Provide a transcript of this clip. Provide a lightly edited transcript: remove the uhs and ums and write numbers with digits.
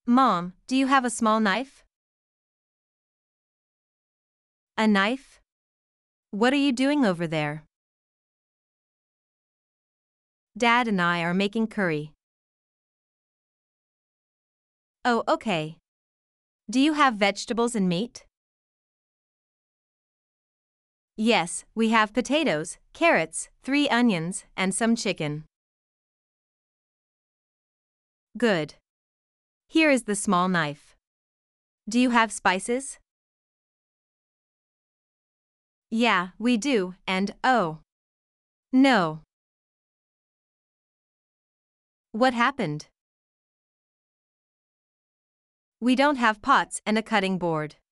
Mom, do you have a small knife? A knife? What are you doing over there? Dad and I are making curry. Oh, okay. Do you have vegetables and meat? Yes, we have potatoes, carrots, 3 onions, and some chicken. Good. Here is the small knife. Do you have spices? Yeah, we do, and oh. No. What happened? We don't have pots and a cutting board.